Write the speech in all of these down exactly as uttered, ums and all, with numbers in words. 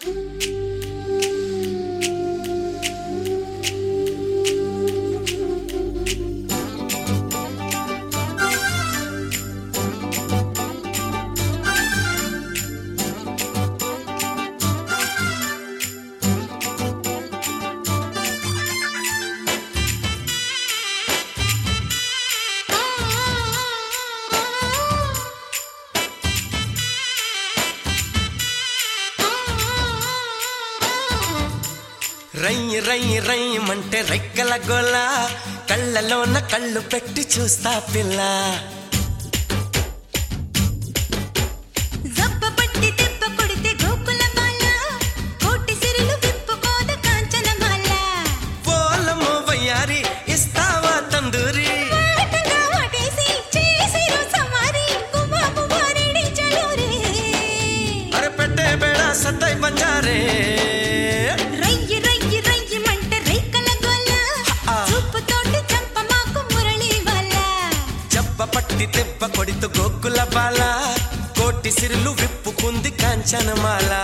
రయ్యి రయ్యి రయ్యమంటే రెక్కల గోల, కళ్ళలోన కళ్ళు పెట్టి చూస్తా పిల్ల. జబ్బపట్టి దెబ్బ కొడితే గోకుల బాల, కోటి సిరులు విప్పుకోద కాంచనమాల. పోలము వయ్యారి ఇస్తావా తందూరి, వాటంగా వాటేసి చేసిరు సమారి, గుమ్మా గుమ్మా రెడీ చలోరే. అరే పెట్టే బేడా సత్తై బంజారే. రయ్యి రయ్యి రయ్యమంటే రేకల గోల, చూపుతోటి చంప మాకు మురళి వాళ్ళ. జబ్బ పట్టి దెబ్బ కొడితే గోకుల బాల, కోటి సిరులు విప్పుకుంది కాంచనమాల.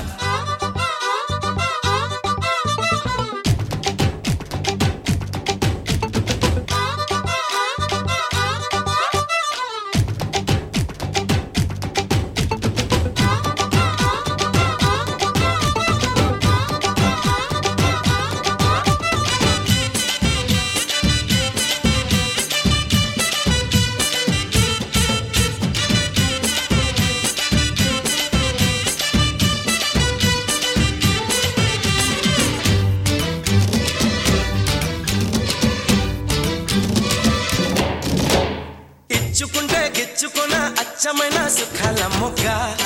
ఇచ్చుకుంటే గిచ్చుకున్న అచ్చమైన సుఖాల మొగ్గ,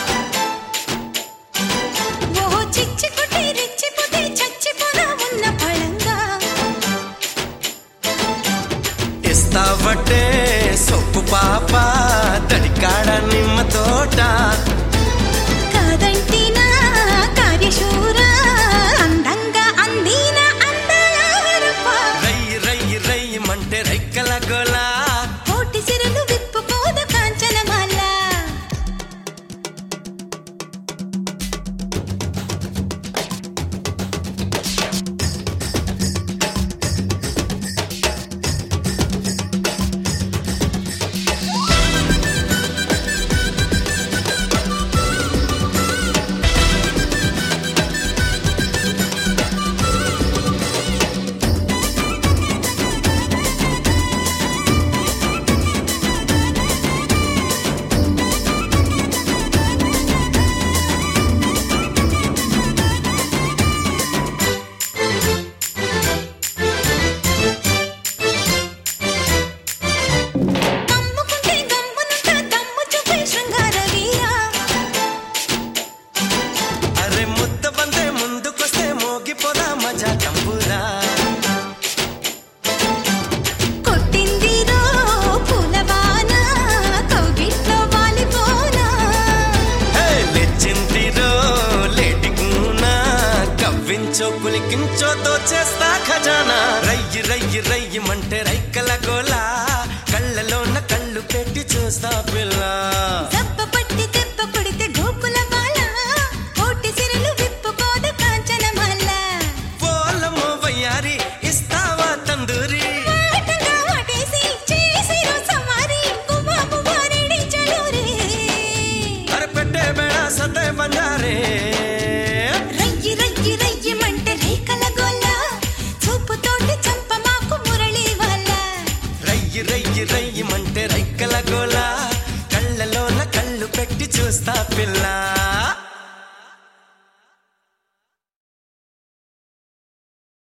ఓహో చిచ్చుకుంటే రెచ్చిపోతే చచ్చిపోనా ఉన్న పళంగా. ఇస్తావటే సొప్పు పాప తడికాడ నిమ్మ తోట, కాదంటినా కార్యశూర అందంగా అందిన అందాల వరప. రయ్యి రయ్యి రయ్యమంటే రెక్కల గోల, కోటి సిరులు విప్పుకోద కాంచనమాల. కమ్ముకుంటే గమ్మునుంట దమ్ము చూపే శృంగార వీరా. అరే ముద్ద బందే ముందుకొస్తే మోగిపోదా మజా తంబూరా. కొట్టిందిరో పూలవాన కౌగిట్లో వాలిపోనా. హే లెచ్చిందిరో లేటికూనా, కవ్వించో కులికించో దోచేస్తా ఖజానా. రయ్యి రయ్యి రయ్యమంటే రైకల గోల, కళ్ళలోన కళ్ళు పెట్టి చూస్తా పిల్ల. జబ్బపట్టి దెబ్బ కొడితే గోకుల బాల, కోటి సిరులు విప్పుకోద కాంచనమాల. పోలము వయ్యారి ఇస్తావా తందూరి, వాటంగా వాటేసి చేసిరు సమారి, గుమ్మా గుమ్మా రెడీ చలోరే. అరే పెట్టే బేడా సత్తై బంజారే. రయ్యి రయ్యి రయ్యమంటే రేకల గోల, చూపుతోటి చంప మాకు మురళి వాళ్ళ. రయ్యి రయ్యి రయ్యమంటే రైకల గోల, కళ్ళలోన కళ్ళు పెట్టి చూస్తా పిల్ల.